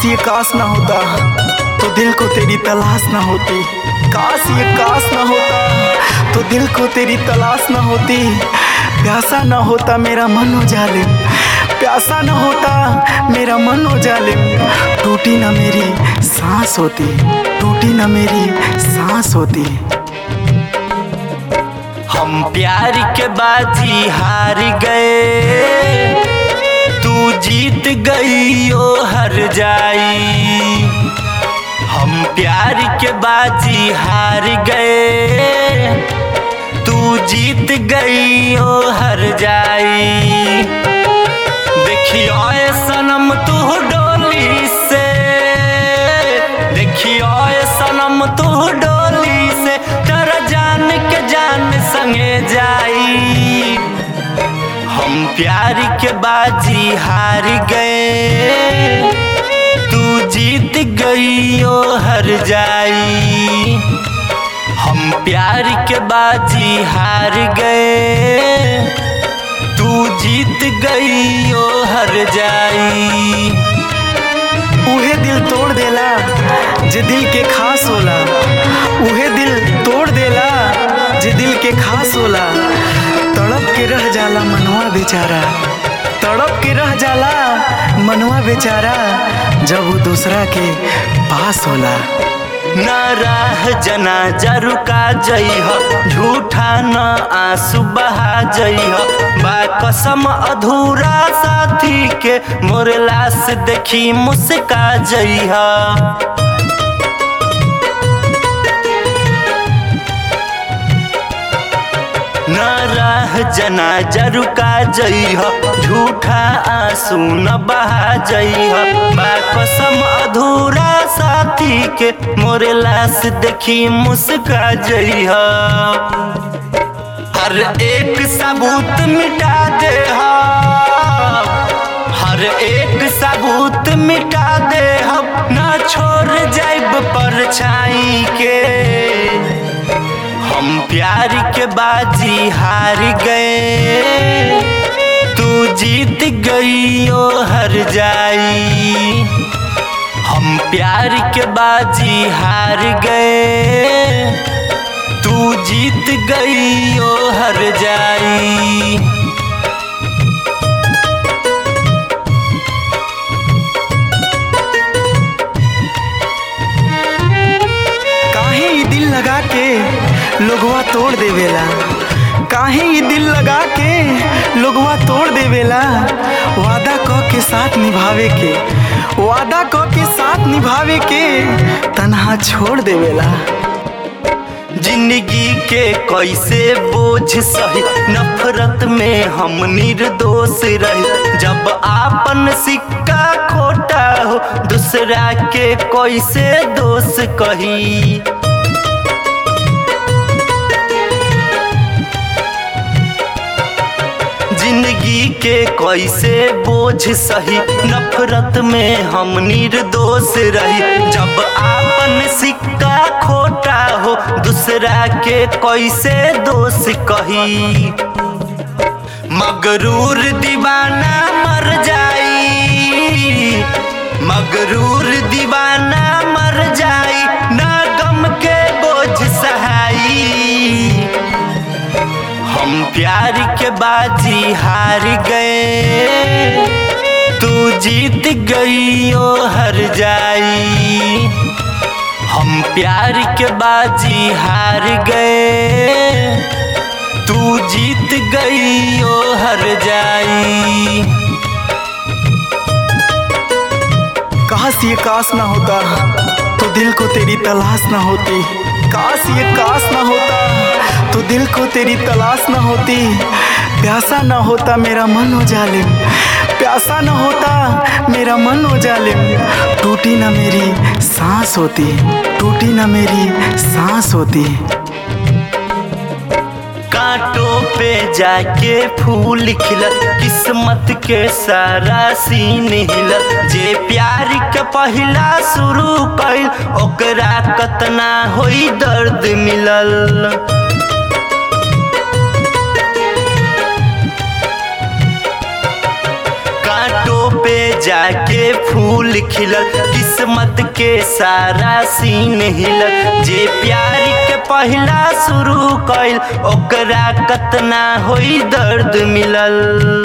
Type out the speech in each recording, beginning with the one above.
ये काश ना होता तो दिल को तेरी तलाश ना होती। काश ये काश ना होता तो दिल को तेरी तलाश ना होती। प्यासा ना होता मेरा मन हो जालिम, प्यासा ना होता मेरा मन हो जालिम। टूटी ना मेरी सांस होती, टूटी ना मेरी सांस होती। हम प्यार के बाजी हार गए, तू जीत गई ओ हर जाई। हम प्यार के बाजी हार गए, तू जीत गई ओ हर जाई। देखियो ए सनम तू डोली से, देखियो ए सनम तू डोली से, तेरा जान के जान संगे जाई। हम प्यार के बाजी हार गए, तू जीत गई ओ हर जाई। हम प्यार के बाजी हार गए, तू जीत गई ओ हर जाई। उहे दिल तोड़ देला जे दिल के खास होला, उहे दिल तोड़ देला जे दिल के खास होला। तड़प के रह जाला मनवा बेचारा, तड़प के रह जाला मनवा बेचारा, जब वो दूसरा के पास होला। ना राह जनाजा रुका जइह, झूठा न आंसू बहा जइह। बा कसम अधूरा साथी के, मोर लाश देखी मुस्का जइह। ना राह जनाजा रुका जइह, झूठा आंसू न बहा जइह। बा कसम अधूरा साथी के, मोरे लाश देखी मुस्का जइह। हर एक सबूत मिटा दे, हर एक सबूत मिटा दे, ना छोड़ जाइब परछाई के। हम प्यार के बाजी हार गए, तू जीत गई ओ हर जाई। हम प्यार के बाजी हार गए, तू जीत गई ओ हर जाई। काहे ये दिल लगा के लोगवा तोड़ देवेला, काहे ये दिल लगा के लोगवा तोड़ देवेला। वादा क के साथ निभावे के, वादा क के साथ निभावे के, तन्हा छोड़ देवेला। जिंदगी के कैसे बोझ सही, नफरत में हम निर्दोष रही। जब आपन सिक्का खोटा हो, दूसरा के कैसे दोष कही। जिंदगी के कैसे बोझ सही, नफरत में हम निर्दोष रही। जब आपन सिक्का खोटा हो, दूसरा के कैसे दोष कही। मगरूर दीवाना मर जाई, मगरूर दीवाना मर जाई, ना गम के बोझ सहाई। हम प्यार के बाजी हार गए, तू जीत गई ओ हर जाई। हम प्यार के बाजी हार गए, तू जीत गई ओ हर जाई। काश ये काश ना होता तो दिल को तेरी तलाश ना होती। काश ये काश ना होता तो दिल को तेरी तलाश ना होती। प्यासा ना होता मेरा मन हो जालिम, प्यासा ना होता मेरा मन हो जालिम। टूटी ना मेरी सांस होती, टूटी ना मेरी सांस होती। कांटों पे जाके फूल खिलत, किस्मत के सारा सीन हिलत। जे प्यार के पहिला शुरू कइल, ओकरा कतना होई दर्द मिलल। जाके फूल खिलल, किस्मत के सारा सीन हिलल। जे प्यार के पहला शुरू कइल ओकरा कतना होई दर्द मिलल।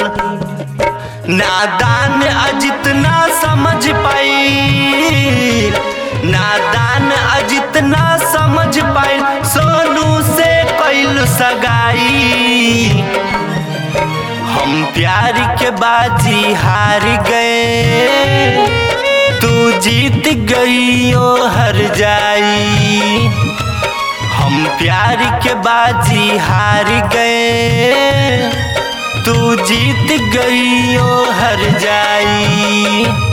नादान अजित ना समझ पाई, नादान अजित ना समझ पाई, सोनू से कइल सगाई। हम प्यार के बाजी हार गए, तू जीत गई ओ हर जाई। हम प्यार के बाजी हार गए, तू जीत गई ओ हर जाई।